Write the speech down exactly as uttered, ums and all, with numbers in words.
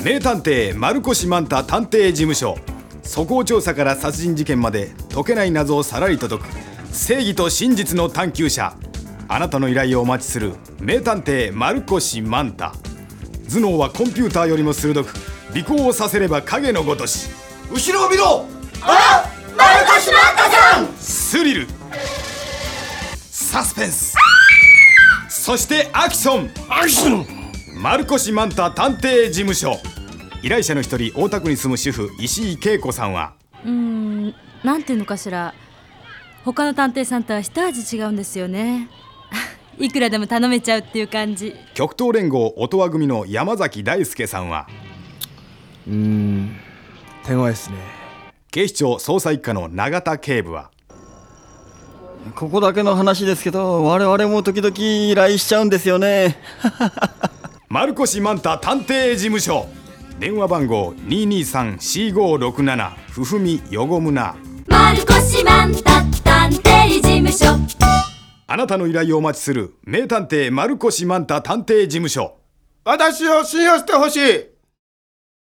名探偵丸越万太探偵事務所。素行調査から殺人事件まで解けない謎をさらりと解く正義と真実の探求者。あなたの依頼をお待ちする名探偵丸越万太。頭脳はコンピューターよりも鋭く、尾行をさせれば影のごとし。 後ろを見ろ。 あ、丸越万太さん。 スリル、サスペンス、そしてアクション。 アクション。 丸越万太探偵事務所。依頼者の一人、大田区に住む主婦石井恵子さんは、 うーん、なんていうのかしら、他の探偵さんとは一味違うんですよね。いくらでも頼めちゃうっていう感じ。 極東連合音羽組の山崎大輔さんは、 うーん、手強いですね。 警視庁捜査一課の永田警部は、 ここだけの話ですけど、我々も時々依頼しちゃうんですよね。 丸越万太探偵事務所。電話番号 にーにーさん よんごろくなな。ふふみよごむな。 丸越万太探偵事務所。 あなたの依頼をお待ちする名探偵丸越万太探偵事務所。 私を信用してほしい。